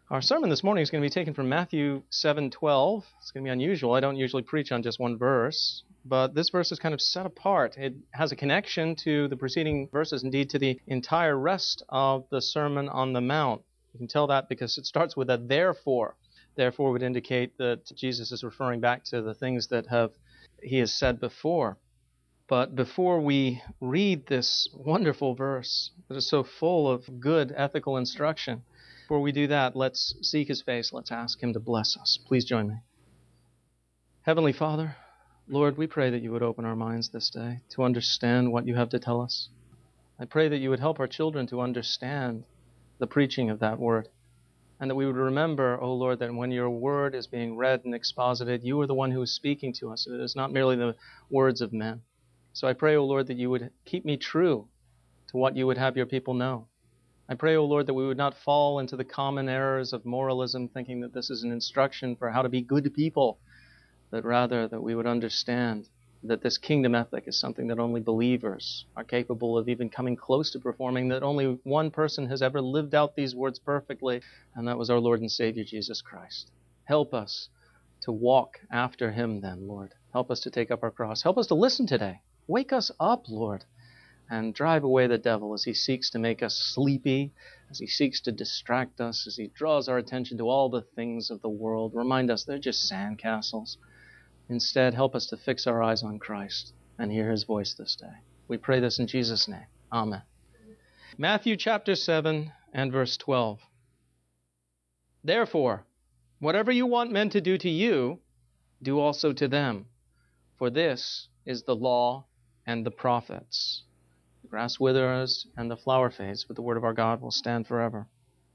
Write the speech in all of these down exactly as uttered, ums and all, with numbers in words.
Our sermon this morning is going to be taken from Matthew seven twelve. It's going to be unusual. I don't usually preach on just one verse, but this verse is kind of set apart. It has a connection to the preceding verses, indeed to the entire rest of the Sermon on the Mount. You can tell that because it starts with a therefore. Therefore would indicate that Jesus is referring back to the things that have he has said before. But before we read this wonderful verse that is so full of good ethical instruction, before we do that, let's seek His face. Let's ask Him to bless us. Please join me. Heavenly Father, Lord, we pray that You would open our minds this day to understand what You have to tell us. I pray that You would help our children to understand the preaching of that Word, and that we would remember, O Lord, that when Your Word is being read and exposited, You are the one who is speaking to us. It is not merely the words of men. So I pray, O Lord, that You would keep me true to what You would have Your people know. I pray, O Lord, that we would not fall into the common errors of moralism, thinking that this is an instruction for how to be good people, but rather that we would understand that this kingdom ethic is something that only believers are capable of even coming close to performing, that only one person has ever lived out these words perfectly, and that was our Lord and Savior, Jesus Christ. Help us to walk after Him then, Lord. Help us to take up our cross. Help us to listen today. Wake us up, Lord, and drive away the devil as he seeks to make us sleepy, as he seeks to distract us, as he draws our attention to all the things of the world. Remind us they're just sandcastles. Instead, help us to fix our eyes on Christ and hear His voice this day. We pray this in Jesus' name. Amen. Matthew chapter seven and verse twelve. Therefore, whatever you want men to do to you, do also to them. For this is the law and the prophets. The grass withers and the flower fades, but the word of our God will stand forever.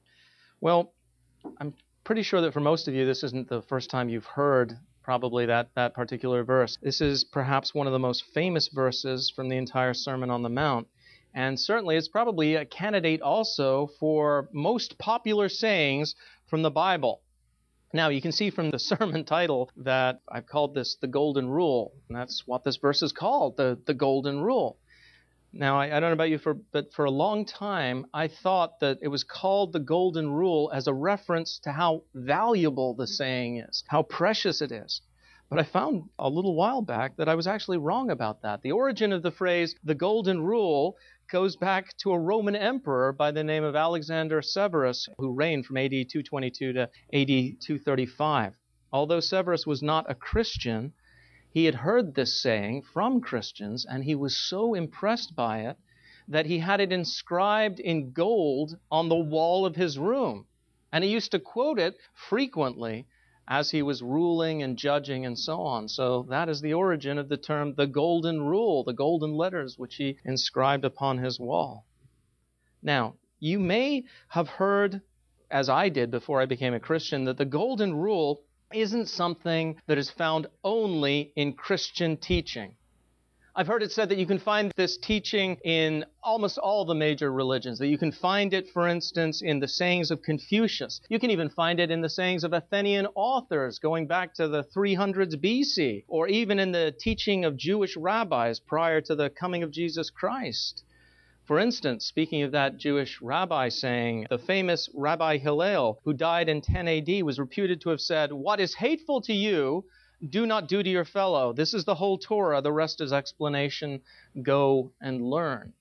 Well, I'm pretty sure that for most of you, this isn't the first time you've heard probably that, that particular verse. This is perhaps one of the most famous verses from the entire Sermon on the Mount. And certainly it's probably a candidate also for most popular sayings from the Bible. Now, you can see from the sermon title that I've called this the Golden Rule. And that's what this verse is called, the, the Golden Rule. Now, I, I don't know about you, for, but for a long time, I thought that it was called the Golden Rule as a reference to how valuable the saying is, how precious it is. But I found a little while back that I was actually wrong about that. The origin of the phrase, the Golden Rule, goes back to a Roman emperor by the name of Alexander Severus, who reigned from A D two twenty-two to A D two thirty-five. Although Severus was not a Christian, he had heard this saying from Christians, and he was so impressed by it that he had it inscribed in gold on the wall of his room. And he used to quote it frequently as he was ruling and judging and so on. So that is the origin of the term the Golden Rule, the golden letters which he inscribed upon his wall. Now, you may have heard, as I did before I became a Christian, that the Golden Rule isn't something that is found only in Christian teaching. I've heard it said that you can find this teaching in almost all the major religions, that you can find it, for instance, in the sayings of Confucius. You can even find it in the sayings of Athenian authors going back to the three hundreds B C, or even in the teaching of Jewish rabbis prior to the coming of Jesus Christ. For instance, speaking of that Jewish rabbi saying, the famous Rabbi Hillel, who died in ten A D, was reputed to have said, "What is hateful to you, do not do to your fellow. This is the whole Torah. The rest is explanation. Go and learn."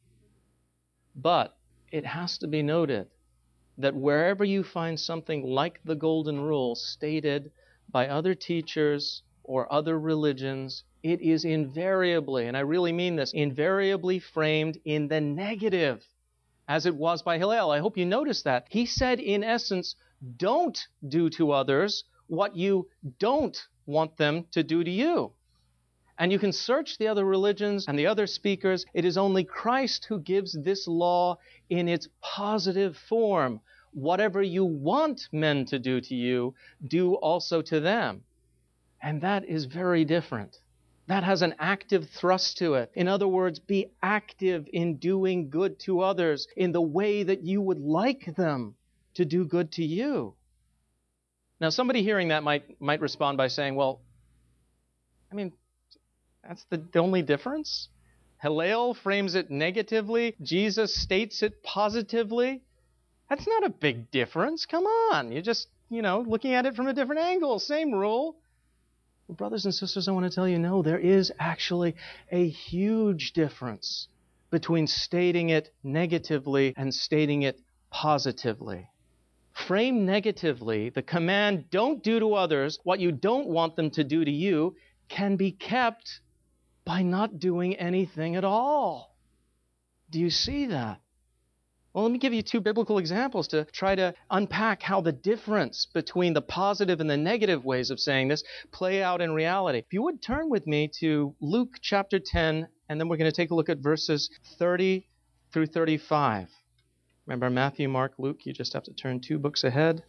But it has to be noted that wherever you find something like the Golden Rule stated by other teachers or other religions, it is invariably, and I really mean this, invariably framed in the negative, as it was by Hillel. I hope you noticed that. He said, in essence, don't do to others what you don't want them to do to you. And you can search the other religions and the other speakers. It is only Christ who gives this law in its positive form. Whatever you want men to do to you, do also to them. And that is very different. That has an active thrust to it. In other words, be active in doing good to others in the way that you would like them to do good to you. Now, somebody hearing that might might respond by saying, well, I mean, that's the, the only difference? Hillel frames it negatively. Jesus states it positively. That's not a big difference. Come on. You're just, you know, looking at it from a different angle. Same rule. Well, brothers and sisters, I want to tell you, no, there is actually a huge difference between stating it negatively and stating it positively. Frame negatively, the command, don't do to others what you don't want them to do to you, can be kept by not doing anything at all. Do you see that? Well, let me give you two biblical examples to try to unpack how the difference between the positive and the negative ways of saying this play out in reality. If you would turn with me to Luke chapter ten, and then we're going to take a look at verses thirty through thirty-five. Remember Matthew, Mark, Luke? You just have to turn two books ahead.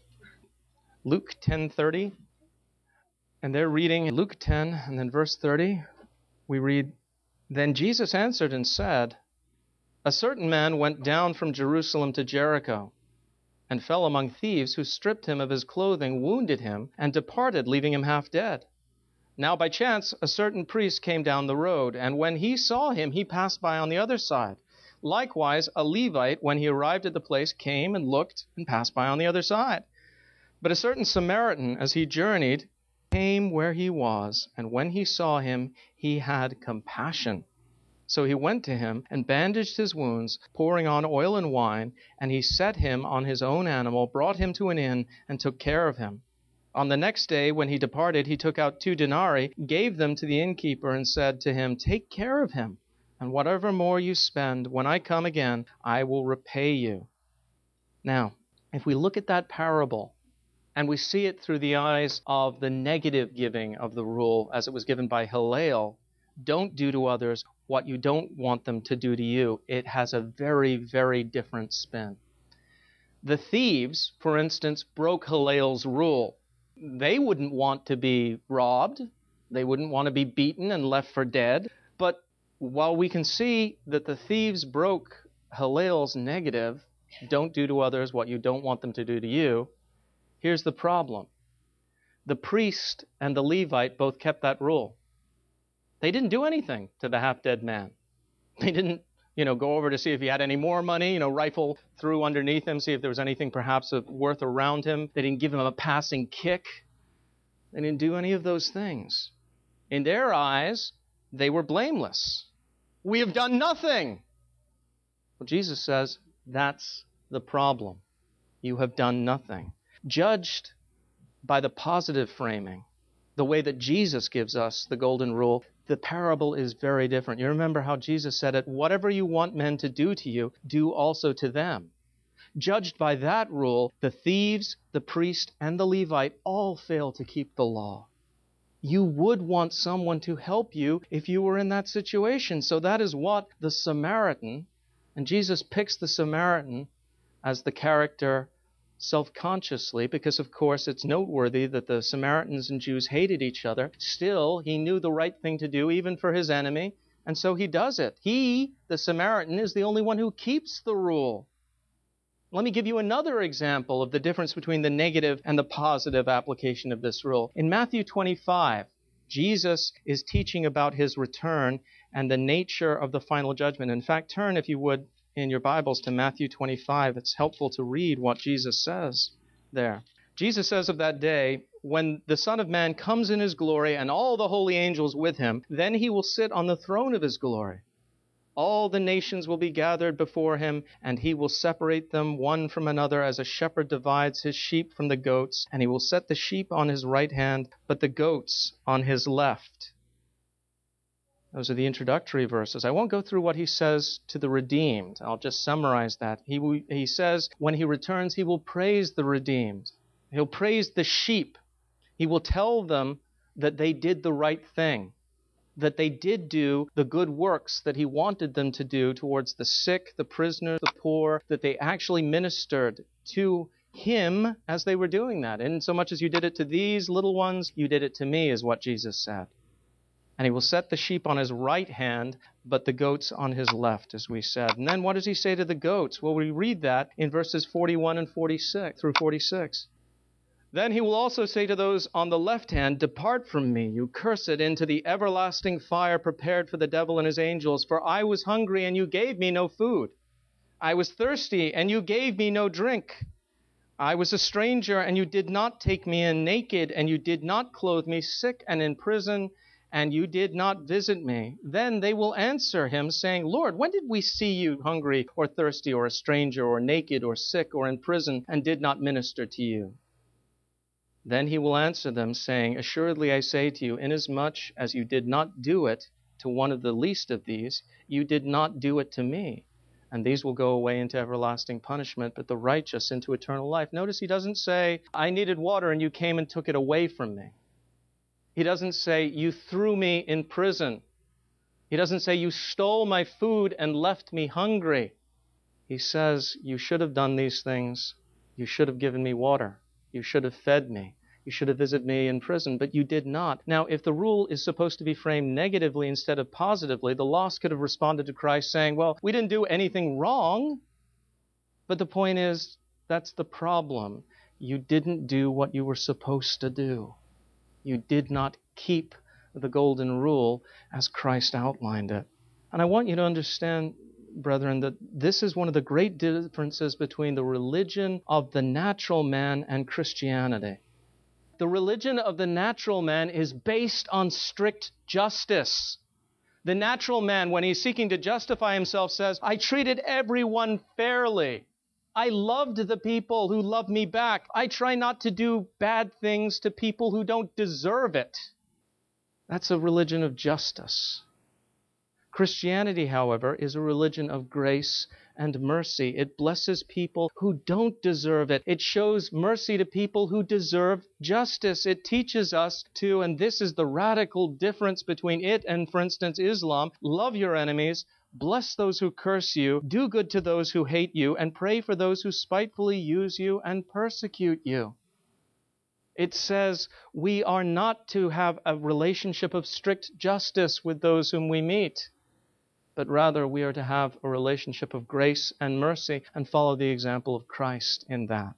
Luke ten thirty. And they're reading Luke ten, and then verse thirty. We read, "Then Jesus answered and said, A certain man went down from Jerusalem to Jericho, and fell among thieves who stripped him of his clothing, wounded him, and departed, leaving him half dead. Now by chance a certain priest came down the road, and when he saw him, he passed by on the other side. Likewise, a Levite, when he arrived at the place, came and looked and passed by on the other side. But a certain Samaritan, as he journeyed, came where he was, and when he saw him, he had compassion. So he went to him and bandaged his wounds, pouring on oil and wine, and he set him on his own animal, brought him to an inn, and took care of him. On the next day, when he departed, he took out two denarii, gave them to the innkeeper, and said to him, Take care of him, and whatever more you spend, when I come again, I will repay you." Now, if we look at that parable, and we see it through the eyes of the negative giving of the rule, as it was given by Hillel, don't do to others what you don't want them to do to you, it has a very, very different spin. The thieves, for instance, broke Hillel's rule. They wouldn't want to be robbed. They wouldn't want to be beaten and left for dead. But while we can see that the thieves broke Hillel's negative, don't do to others what you don't want them to do to you, here's the problem. The priest and the Levite both kept that rule. They didn't do anything to the half-dead man. They didn't, you know, go over to see if he had any more money, you know, rifle through underneath him, see if there was anything perhaps of worth around him. They didn't give him a passing kick. They didn't do any of those things. In their eyes, they were blameless. We have done nothing. Well, Jesus says, that's the problem. You have done nothing. Judged by the positive framing, the way that Jesus gives us the golden rule, the parable is very different. You remember how Jesus said it, whatever you want men to do to you, do also to them. Judged by that rule, the thieves, the priest, and the Levite all fail to keep the law. You would want someone to help you if you were in that situation. So that is what the Samaritan, and Jesus picks the Samaritan as the character self-consciously, because of course it's noteworthy that the Samaritans and Jews hated each other. Still, he knew the right thing to do, even for his enemy, and so he does it. He, the Samaritan, is the only one who keeps the rule. Let me give you another example of the difference between the negative and the positive application of this rule. In Matthew twenty-five, Jesus is teaching about his return and the nature of the final judgment. In fact, turn, if you would, in your Bibles to Matthew twenty-five. It's helpful to read what Jesus says there. Jesus says of that day, when the Son of Man comes in his glory and all the holy angels with him, then he will sit on the throne of his glory. All the nations will be gathered before him, and he will separate them one from another as a shepherd divides his sheep from the goats, and he will set the sheep on his right hand, but the goats on his left. Those are the introductory verses. I won't go through what he says to the redeemed. I'll just summarize that. He, he says when he returns, he will praise the redeemed. He'll praise the sheep. He will tell them that they did the right thing, that they did do the good works that he wanted them to do towards the sick, the prisoners, the poor, that they actually ministered to him as they were doing that. And so much as you did it to these little ones, you did it to me, is what Jesus said. And he will set the sheep on his right hand, but the goats on his left, as we said. And then what does he say to the goats? Well, we read that in verses forty-one and forty-six through forty-six. Then he will also say to those on the left hand, Depart from me, you cursed, into the everlasting fire prepared for the devil and his angels. For I was hungry, and you gave me no food. I was thirsty, and you gave me no drink. I was a stranger, and you did not take me in, naked, and you did not clothe me, sick and in prison, and you did not visit me. Then they will answer him, saying, Lord, when did we see you hungry or thirsty or a stranger or naked or sick or in prison and did not minister to you? Then he will answer them, saying, Assuredly I say to you, inasmuch as you did not do it to one of the least of these, you did not do it to me. And these will go away into everlasting punishment, but the righteous into eternal life. Notice he doesn't say, I needed water and you came and took it away from me. He doesn't say, you threw me in prison. He doesn't say, you stole my food and left me hungry. He says, you should have done these things. You should have given me water. You should have fed me. You should have visited me in prison, but you did not. Now, if the rule is supposed to be framed negatively instead of positively, the lost could have responded to Christ saying, well, we didn't do anything wrong. But the point is, that's the problem. You didn't do what you were supposed to do. You did not keep the golden rule as Christ outlined it. And I want you to understand, brethren, that this is one of the great differences between the religion of the natural man and Christianity. The religion of the natural man is based on strict justice. The natural man, when he's seeking to justify himself, says, I treated everyone fairly. I loved the people who loved me back. I try not to do bad things to people who don't deserve it. That's a religion of justice. Christianity, however, is a religion of grace and mercy. It blesses people who don't deserve it. It shows mercy to people who deserve justice. It teaches us to, and this is the radical difference between it and, for instance, Islam, love your enemies, bless those who curse you, do good to those who hate you, and pray for those who spitefully use you and persecute you. It says we are not to have a relationship of strict justice with those whom we meet, but rather we are to have a relationship of grace and mercy and follow the example of Christ in that.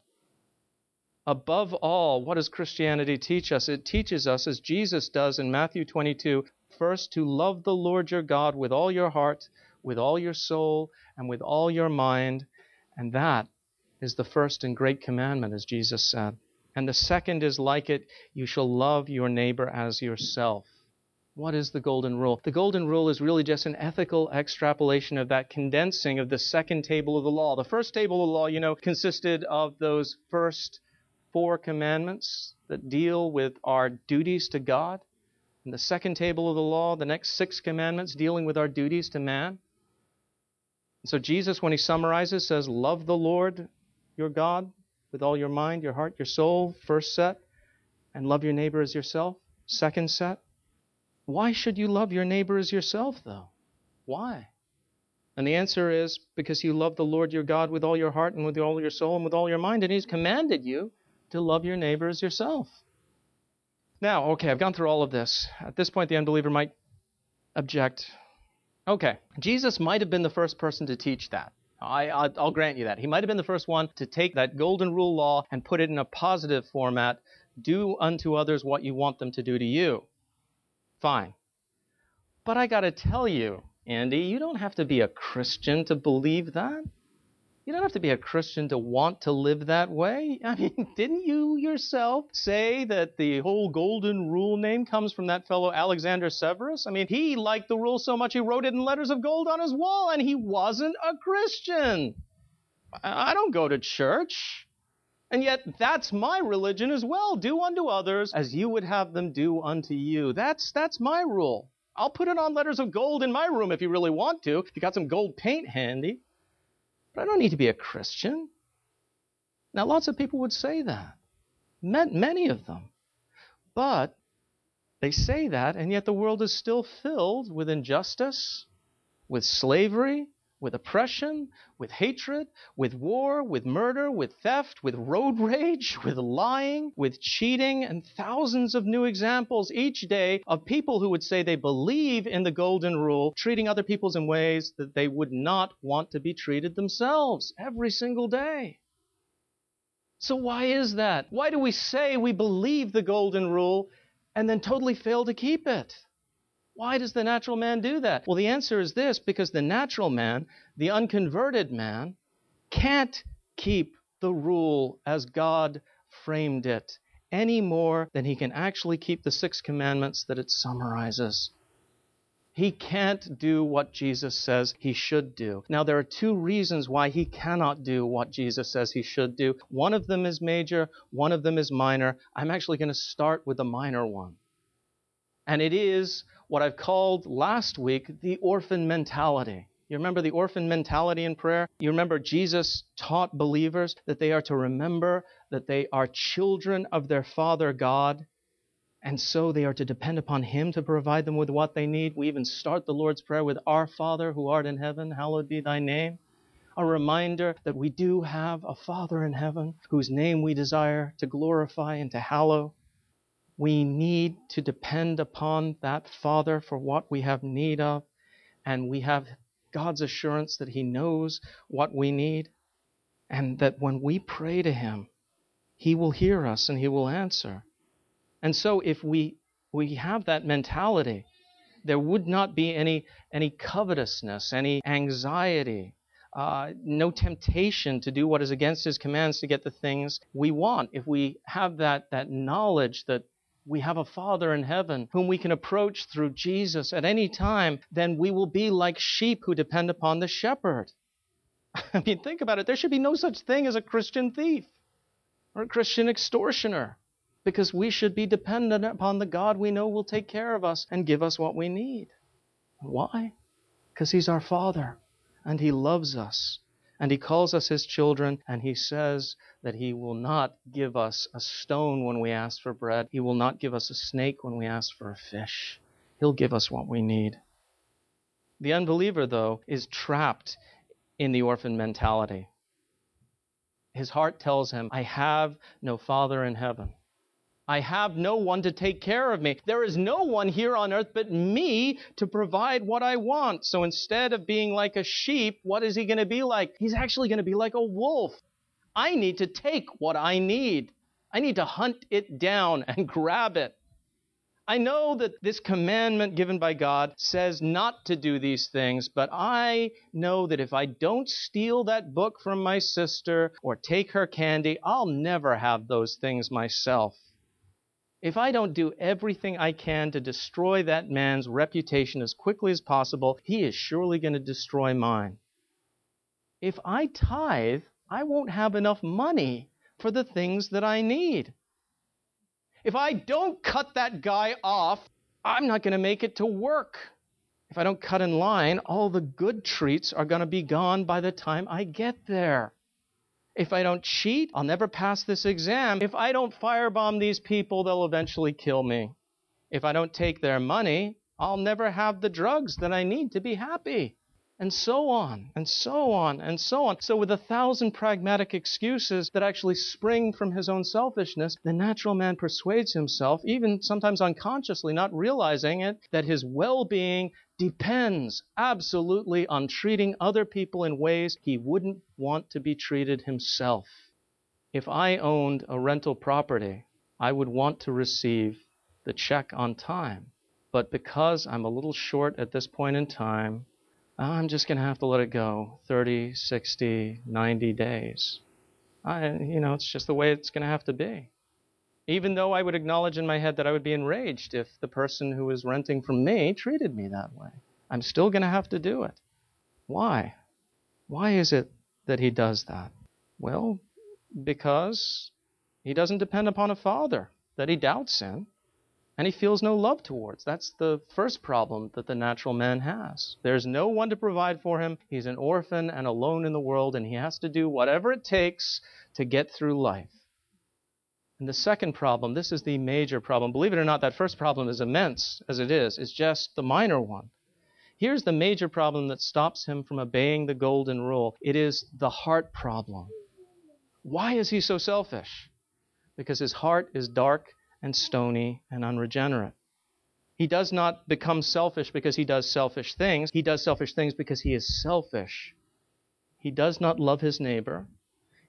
Above all, what does Christianity teach us? It teaches us, as Jesus does in Matthew twenty-two, first to love the Lord your God with all your heart, with all your soul, and with all your mind. And that is the first and great commandment, as Jesus said. And the second is like it, you shall love your neighbor as yourself. What is the golden rule? The golden rule is really just an ethical extrapolation of that condensing of the second table of the law. The first table of the law, you know, consisted of those first four commandments that deal with our duties to God. And the second table of the law, the next six commandments dealing with our duties to man. So Jesus, when he summarizes, says, love the Lord your God with all your mind, your heart, your soul, first set, and love your neighbor as yourself, second set. Why should you love your neighbor as yourself, though? Why? And the answer is because you love the Lord your God with all your heart and with all your soul and with all your mind, and he's commanded you to love your neighbor as yourself. Now, okay, I've gone through all of this. At this point, the unbeliever might object. Okay, Jesus might have been the first person to teach that. I, I'll grant you that. He might have been the first one to take that golden rule law and put it in a positive format. Do unto others what you want them to do to you. Fine. But I got to tell you, Andy, you don't have to be a Christian to believe that. You don't have to be a Christian to want to live that way. I mean, didn't you yourself say that the whole golden rule name comes from that fellow Alexander Severus? I mean, he liked the rule so much he wrote it in letters of gold on his wall, and he wasn't a Christian. I don't go to church. And yet, that's my religion as well. Do unto others as you would have them do unto you. That's, that's my rule. I'll put it on letters of gold in my room if you really want to, if you got some gold paint handy. But I don't need to be a Christian. Now, lots of people would say that. Many of them. But they say that, and yet the world is still filled with injustice, with slavery, with oppression, with hatred, with war, with murder, with theft, with road rage, with lying, with cheating, and thousands of new examples each day of people who would say they believe in the golden rule, treating other people in ways that they would not want to be treated themselves every single day. So why is that? Why do we say we believe the golden rule and then totally fail to keep it? Why does the natural man do that? Well, the answer is this: because the natural man, the unconverted man, can't keep the rule as God framed it any more than he can actually keep the six commandments that it summarizes. He can't do what Jesus says he should do. Now, there are two reasons why he cannot do what Jesus says he should do. One of them is major, one of them is minor. I'm actually going to start with the minor one. And it is what I've called last week the orphan mentality. You remember the orphan mentality in prayer? You remember Jesus taught believers that they are to remember that they are children of their Father God, and so they are to depend upon Him to provide them with what they need. We even start the Lord's Prayer with, Our Father who art in heaven, hallowed be thy name. A reminder that we do have a Father in heaven whose name we desire to glorify and to hallow. We need to depend upon that Father for what we have need of, and we have God's assurance that He knows what we need, and that when we pray to Him, He will hear us and He will answer. And so if we we have that mentality, there would not be any any covetousness, any anxiety, uh, no temptation to do what is against His commands to get the things we want. If we have that that knowledge that we have a Father in heaven whom we can approach through Jesus at any time, then we will be like sheep who depend upon the shepherd. I mean, think about it. There should be no such thing as a Christian thief or a Christian extortioner, because we should be dependent upon the God we know will take care of us and give us what we need. Why? Because He's our Father, and He loves us, and He calls us His children, and He says that He will not give us a stone when we ask for bread. He will not give us a snake when we ask for a fish. He'll give us what we need. The unbeliever, though, is trapped in the orphan mentality. His heart tells him, I have no Father in heaven. I have no one to take care of me. There is no one here on earth but me to provide what I want. So instead of being like a sheep, what is he going to be like? He's actually going to be like a wolf. I need to take what I need. I need to hunt it down and grab it. I know that this commandment given by God says not to do these things, but I know that if I don't steal that book from my sister or take her candy, I'll never have those things myself. If I don't do everything I can to destroy that man's reputation as quickly as possible, he is surely going to destroy mine. If I tithe, I won't have enough money for the things that I need. If I don't cut that guy off, I'm not going to make it to work. If I don't cut in line, all the good treats are going to be gone by the time I get there. If I don't cheat, I'll never pass this exam. If I don't firebomb these people, they'll eventually kill me. If I don't take their money, I'll never have the drugs that I need to be happy. And so on, and so on, and so on. So with a thousand pragmatic excuses that actually spring from his own selfishness, the natural man persuades himself, even sometimes unconsciously, not realizing it, that his well-being depends absolutely on treating other people in ways he wouldn't want to be treated himself. If I owned a rental property, I would want to receive the check on time. But because I'm a little short at this point in time, I'm just going to have to let it go thirty, sixty, ninety days. I, you know, it's just the way it's going to have to be. Even though I would acknowledge in my head that I would be enraged if the person who was renting from me treated me that way. I'm still going to have to do it. Why? Why is it that he does that? Well, because he doesn't depend upon a father that he doubts in, and he feels no love towards. That's the first problem that the natural man has. There's no one to provide for him. He's an orphan and alone in the world, and he has to do whatever it takes to get through life. And the second problem, this is the major problem. Believe it or not, that first problem is immense as it is. It's just the minor one. Here's the major problem that stops him from obeying the golden rule. It is the heart problem. Why is he so selfish? Because his heart is dark and stony and unregenerate. He does not become selfish because he does selfish things. He does selfish things because he is selfish. He does not love his neighbor.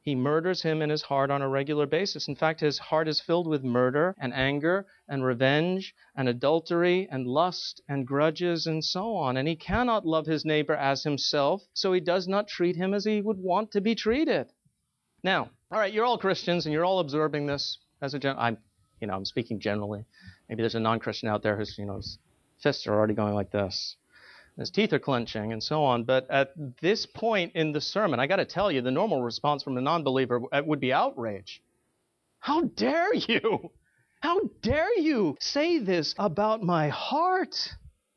He murders him in his heart on a regular basis. In fact, his heart is filled with murder and anger and revenge and adultery and lust and grudges and so on. And he cannot love his neighbor as himself, so he does not treat him as he would want to be treated. Now, all right, you're all Christians and you're all absorbing this as a gen- I'm, you know, I'm speaking generally. Maybe there's a non-Christian out there who's, you know, his fists are already going like this. His teeth are clenching and so on. But at this point in the sermon, I got to tell you, the normal response from a non-believer would be outrage. How dare you? How dare you say this about my heart?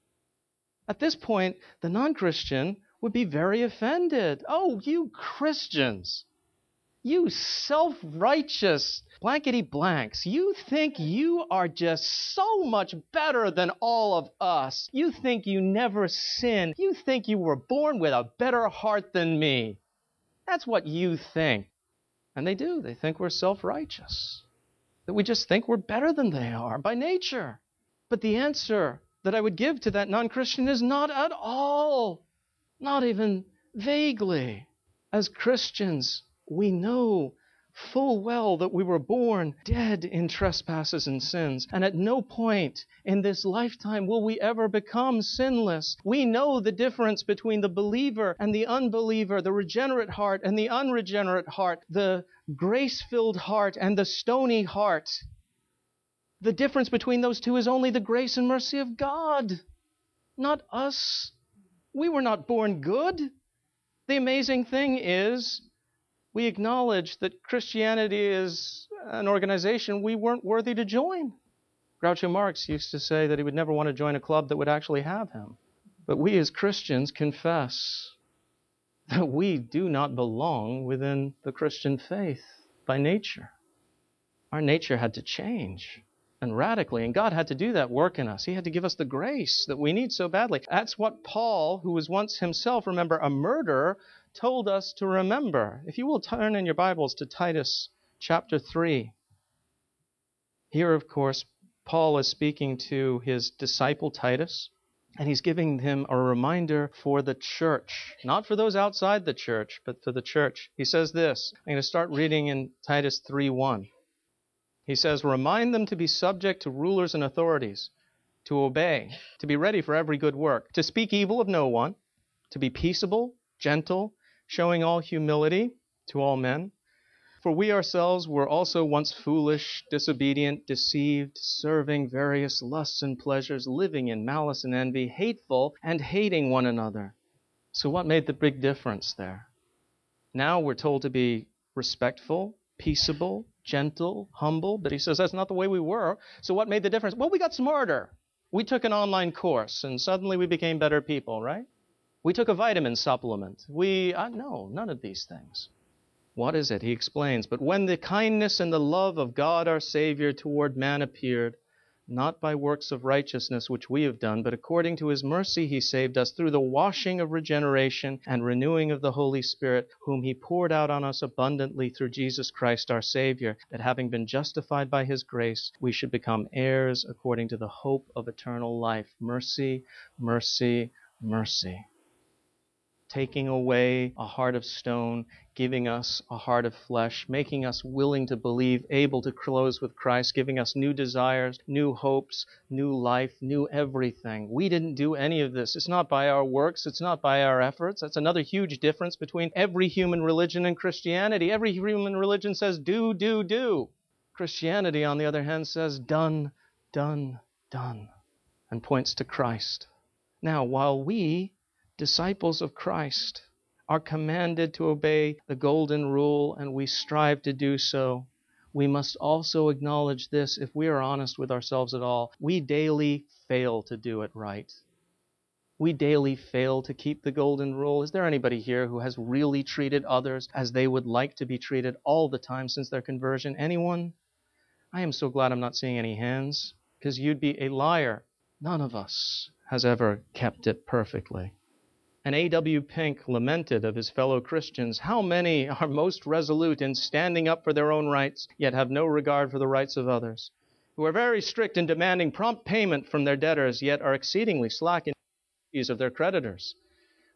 At this point, the non-Christian would be very offended. Oh, you Christians, you self-righteous blankety blanks, you think you are just so much better than all of us. You think you never sin. You think you were born with a better heart than me. That's what you think. And they do. They think we're self-righteous, that we just think we're better than they are by nature. But the answer that I would give to that non-Christian is not at all, not even vaguely. As Christians, we know full well that we were born dead in trespasses and sins, and at no point in this lifetime will we ever become sinless. We know the difference between the believer and the unbeliever, the regenerate heart and the unregenerate heart, the grace-filled heart and the stony heart. The difference between those two is only the grace and mercy of God, not us. We were not born good. The amazing thing is, we acknowledge that Christianity is an organization we weren't worthy to join. Groucho Marx used to say that he would never want to join a club that would actually have him. But we as Christians confess that we do not belong within the Christian faith by nature. Our nature had to change, and radically, and God had to do that work in us. He had to give us the grace that we need so badly. That's what Paul, who was once himself, remember, a murderer, told us to remember. If you will turn in your Bibles to Titus chapter three. Here, of course, Paul is speaking to his disciple Titus, and he's giving him a reminder for the church, not for those outside the church, but for the church. He says this. I'm going to start reading in Titus three one. He says, "Remind them to be subject to rulers and authorities, to obey, to be ready for every good work, to speak evil of no one, to be peaceable, gentle, showing all humility to all men. For we ourselves were also once foolish, disobedient, deceived, serving various lusts and pleasures, living in malice and envy, hateful and hating one another." So what made the big difference there? Now we're told to be respectful, peaceable, gentle, humble, but he says that's not the way we were. So what made the difference? Well, we got smarter. We took an online course, and suddenly we became better people, right? We took a vitamin supplement. We, uh, no, none of these things. What is it? He explains, "But when the kindness and the love of God our Savior toward man appeared, not by works of righteousness which we have done, but according to his mercy he saved us through the washing of regeneration and renewing of the Holy Spirit, whom he poured out on us abundantly through Jesus Christ our Savior, that having been justified by his grace, we should become heirs according to the hope of eternal life." Mercy, mercy, mercy. Taking away a heart of stone, giving us a heart of flesh, making us willing to believe, able to close with Christ, giving us new desires, new hopes, new life, new everything. We didn't do any of this. It's not by our works. It's not by our efforts. That's another huge difference between every human religion and Christianity. Every human religion says do, do, do. Christianity, on the other hand, says done, done, done, and points to Christ. Now, while we, disciples of Christ, are commanded to obey the golden rule, and we strive to do so, we must also acknowledge this, if we are honest with ourselves at all, we daily fail to do it right. We daily fail to keep the golden rule. Is there anybody here who has really treated others as they would like to be treated all the time since their conversion? Anyone? I am so glad I'm not seeing any hands, because you'd be a liar. None of us has ever kept it perfectly. And A W Pink lamented of his fellow Christians, "How many are most resolute in standing up for their own rights, yet have no regard for the rights of others, who are very strict in demanding prompt payment from their debtors, yet are exceedingly slack in the duties of their creditors,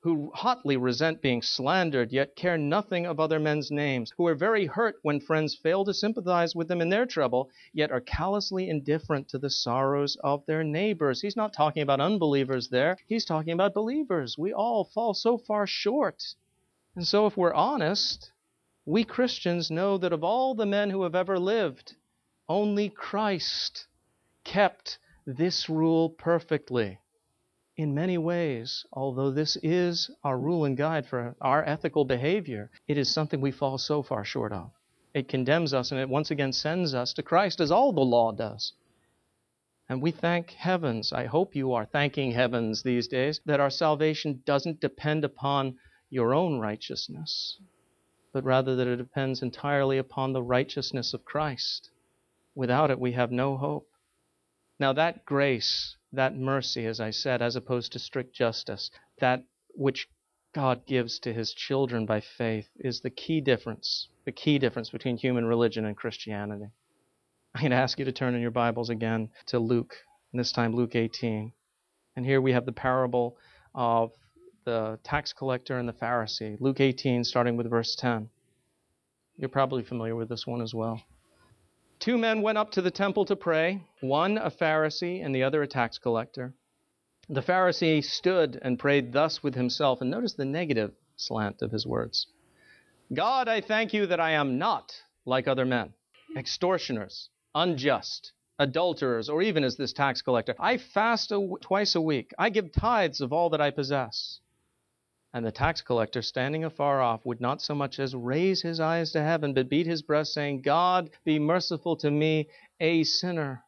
who hotly resent being slandered, yet care nothing of other men's names, who are very hurt when friends fail to sympathize with them in their trouble, yet are callously indifferent to the sorrows of their neighbors. He's not talking about unbelievers there. He's talking about believers. We all fall so far short. And so if we're honest, we Christians know that of all the men who have ever lived, only Christ kept this rule perfectly. In many ways, although this is our rule and guide for our ethical behavior, it is something we fall so far short of. It condemns us and it once again sends us to Christ, as all the law does. And we thank heavens, I hope you are thanking heavens these days, that our salvation doesn't depend upon your own righteousness, but rather that it depends entirely upon the righteousness of Christ. Without it, we have no hope. Now that grace, that mercy, as I said, as opposed to strict justice, that which God gives to his children by faith, is the key difference, the key difference between human religion and Christianity. I'm going to ask you to turn in your Bibles again to Luke, and this time Luke eighteen. And here we have the parable of the tax collector and the Pharisee. Luke eighteen, starting with verse ten. You're probably familiar with this one as well. Two men went up to the temple to pray, one a Pharisee and the other a tax collector. The Pharisee stood and prayed thus with himself, and notice the negative slant of his words. God, I thank you that I am not like other men, extortioners, unjust, adulterers, or even as this tax collector. I fast a, twice a week. I give tithes of all that I possess. And the tax collector, standing afar off, would not so much as raise his eyes to heaven, but beat his breast, saying, God, be merciful to me, a sinner.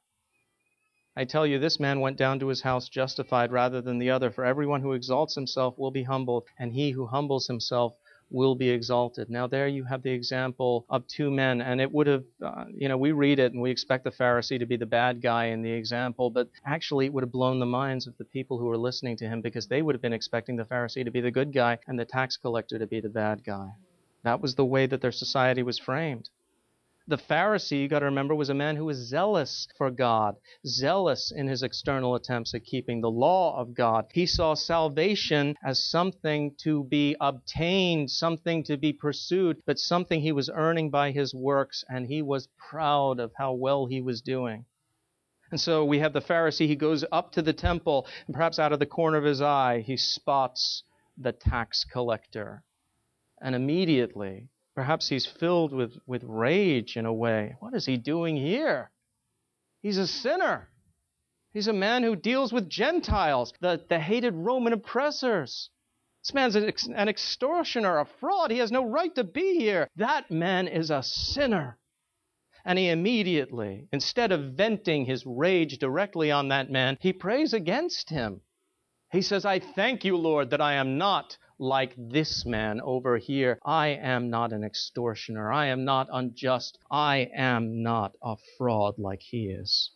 I tell you, this man went down to his house justified rather than the other, for everyone who exalts himself will be humbled, and he who humbles himself will be exalted. Now there you have the example of two men, and it would have, uh, you know, we read it and we expect the Pharisee to be the bad guy in the example, but actually it would have blown the minds of the people who were listening to him, because they would have been expecting the Pharisee to be the good guy and the tax collector to be the bad guy. That was the way that their society was framed. The Pharisee, you got to remember, was a man who was zealous for God, zealous in his external attempts at keeping the law of God. He saw salvation as something to be obtained, something to be pursued, but something he was earning by his works, and he was proud of how well he was doing. And so we have the Pharisee, he goes up to the temple, and perhaps out of the corner of his eye, he spots the tax collector. And immediately, perhaps he's filled with, with rage in a way. What is he doing here? He's a sinner. He's a man who deals with Gentiles, the, the hated Roman oppressors. This man's an, ex, an extortioner, a fraud. He has no right to be here. That man is a sinner. And he immediately, instead of venting his rage directly on that man, he prays against him. He says, I thank you, Lord, that I am not like this man over here. I am not an extortioner. I am not unjust. I am not a fraud like he is.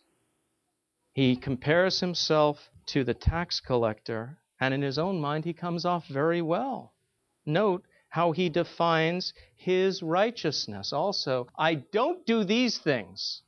He compares himself to the tax collector, and in his own mind he comes off very well. Note how he defines his righteousness also. I don't do these things.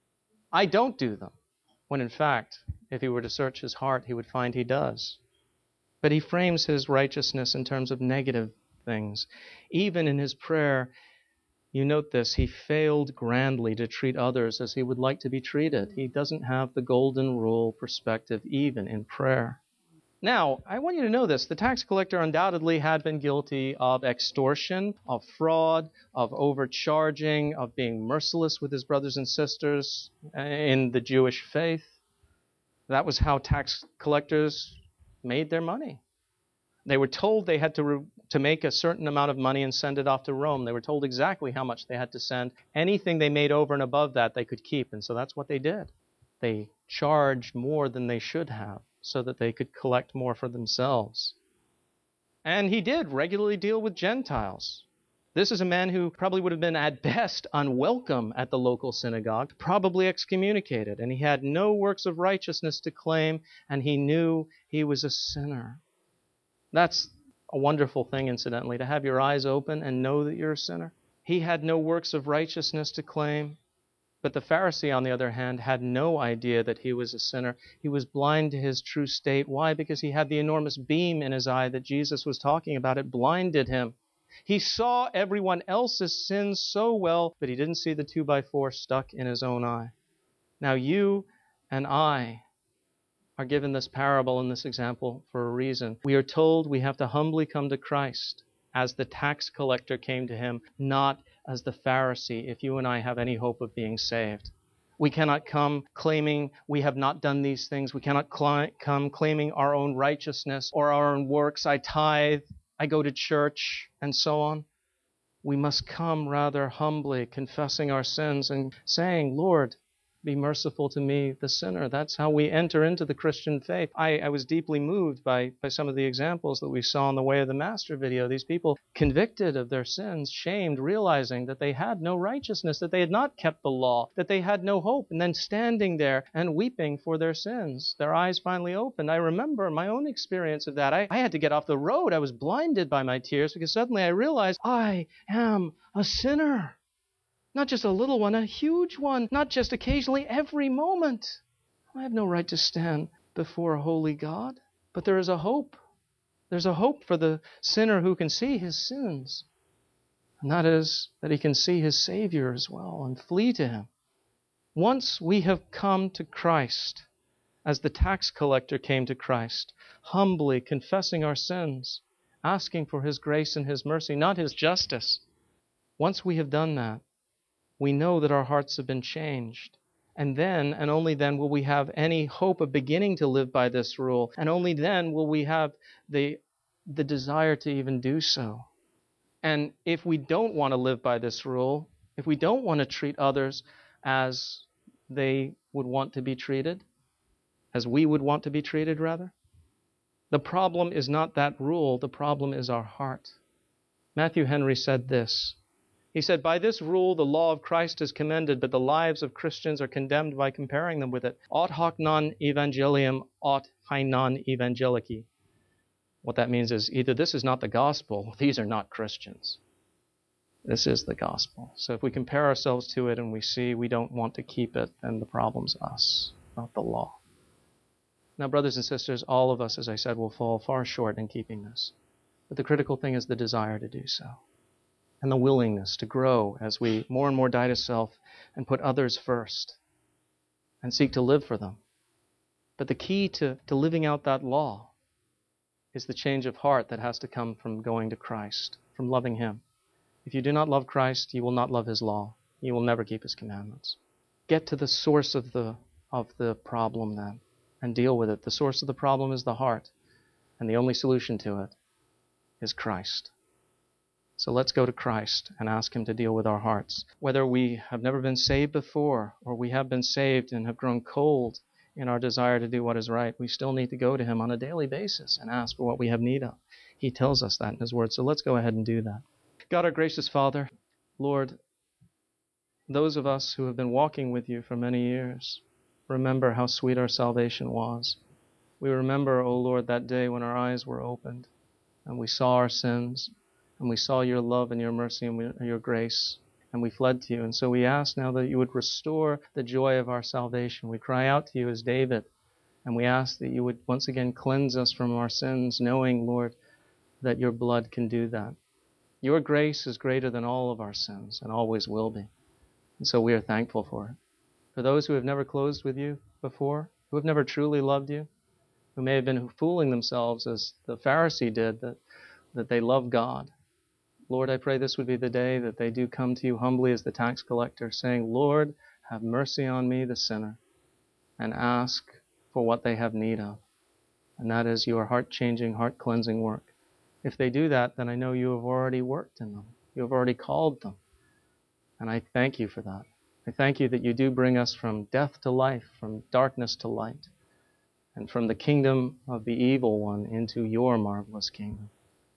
I don't do them. When in fact, if he were to search his heart, he would find he does. But he frames his righteousness in terms of negative things. Even in his prayer, you note this, he failed grandly to treat others as he would like to be treated. He doesn't have the golden rule perspective even in prayer. Now, I want you to know this. The tax collector undoubtedly had been guilty of extortion, of fraud, of overcharging, of being merciless with his brothers and sisters in the Jewish faith. That was how tax collectors made their money. They were told they had to re- to make a certain amount of money and send it off to Rome. They were told exactly how much they had to send. Anything they made over and above that, they could keep. And so that's what they did. They charged more than they should have so that they could collect more for themselves. And he did regularly deal with Gentiles. This is a man who probably would have been at best unwelcome at the local synagogue, probably excommunicated, and he had no works of righteousness to claim, and he knew he was a sinner. That's a wonderful thing, incidentally, to have your eyes open and know that you're a sinner. He had no works of righteousness to claim, But the Pharisee, on the other hand, had no idea that he was a sinner. He was blind to his true state. Why? Because he had the enormous beam in his eye that Jesus was talking about. It blinded him. He saw everyone else's sins so well, but he didn't see the two by four stuck in his own eye. Now you and I are given this parable and this example for a reason. We are told we have to humbly come to Christ as the tax collector came to him, not as the Pharisee, if you and I have any hope of being saved. We cannot come claiming we have not done these things. We cannot cl- come claiming our own righteousness or our own works. I tithe, I go to church, and so on. We must come rather humbly, confessing our sins and saying, Lord, be merciful to me, the sinner. That's how we enter into the Christian faith. I, I was deeply moved by, by some of the examples that we saw in the Way of the Master video. These people convicted of their sins, shamed, realizing that they had no righteousness, that they had not kept the law, that they had no hope, and then standing there and weeping for their sins. Their eyes finally opened. I remember my own experience of that. I, I had to get off the road. I was blinded by my tears because suddenly I realized I am a sinner. Not just a little one, a huge one. Not just occasionally, every moment. I have no right to stand before a holy God. But there is a hope. There's a hope for the sinner who can see his sins. And that is that he can see his Savior as well and flee to him. Once we have come to Christ, as the tax collector came to Christ, humbly confessing our sins, asking for his grace and his mercy, not his justice. Once we have done that, we know that our hearts have been changed. And then, and only then, will we have any hope of beginning to live by this rule. And only then will we have the, the desire to even do so. And if we don't want to live by this rule, if we don't want to treat others as they would want to be treated, as we would want to be treated, rather, the problem is not that rule. The problem is our heart. Matthew Henry said this. He said, by this rule, the law of Christ is commended, but the lives of Christians are condemned by comparing them with it. Aut hoc non evangelium, aut hae non evangelici. What that means is either this is not the gospel, these are not Christians. This is the gospel. So if we compare ourselves to it and we see we don't want to keep it, then the problem's us, not the law. Now, brothers and sisters, all of us, as I said, will fall far short in keeping this. But the critical thing is the desire to do so. And the willingness to grow as we more and more die to self and put others first and seek to live for them. But the key to, to living out that law is the change of heart that has to come from going to Christ, from loving Him. If you do not love Christ, you will not love His law. You will never keep His commandments. Get to the source of the, of the problem then and deal with it. The source of the problem is the heart, and the only solution to it is Christ. So let's go to Christ and ask Him to deal with our hearts. Whether we have never been saved before or we have been saved and have grown cold in our desire to do what is right, we still need to go to Him on a daily basis and ask for what we have need of. He tells us that in His Word. So let's go ahead and do that. God, our gracious Father, Lord, those of us who have been walking with You for many years, remember how sweet our salvation was. We remember, O Lord, that day when our eyes were opened and we saw our sins, and we saw Your love and Your mercy and Your grace, and we fled to You. And so we ask now that You would restore the joy of our salvation. We cry out to You as David, and we ask that You would once again cleanse us from our sins, knowing, Lord, that Your blood can do that. Your grace is greater than all of our sins, and always will be. And so we are thankful for it. For those who have never closed with You before, who have never truly loved You, who may have been fooling themselves as the Pharisee did, that, that they love God, Lord, I pray this would be the day that they do come to You humbly as the tax collector, saying, Lord, have mercy on me, the sinner, and ask for what they have need of. And that is Your heart-changing, heart-cleansing work. If they do that, then I know You have already worked in them. You have already called them. And I thank You for that. I thank You that You do bring us from death to life, from darkness to light, and from the kingdom of the evil one into Your marvelous kingdom.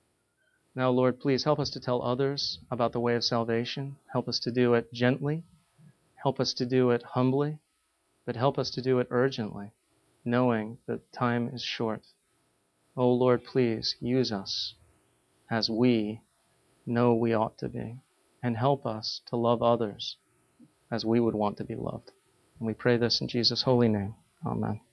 Now, Lord, please help us to tell others about the way of salvation. Help us to do it gently. Help us to do it humbly. But help us to do it urgently, knowing that time is short. Oh, Lord, please use us as we know we ought to be. And help us to love others as we would want to be loved. And we pray this in Jesus' holy name. Amen.